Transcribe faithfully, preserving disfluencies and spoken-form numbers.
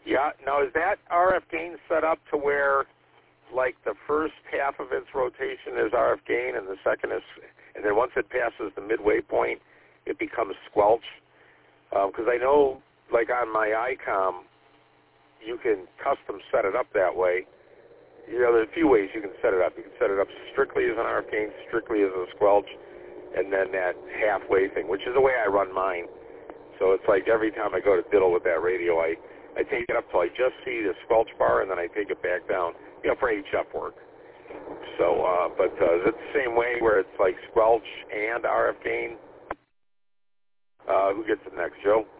Yeah. Now, is that R F gain set up to where, like, the first half of its rotation is R F gain, and the second is, and then once it passes the midway point, it becomes squelch? Because um, I know, like on my ICOM, you can custom set it up that way. You know, there's a few ways you can set it up. You can set it up strictly as an R F gain, strictly as a squelch, and then that halfway thing, which is the way I run mine. So it's like every time I go to diddle with that radio, I, I take it up till I just see the squelch bar, and then I take it back down, you know, for H F work. So, uh, but uh, is it the same way where it's like squelch and R F gain? Uh, who gets it next, Joe?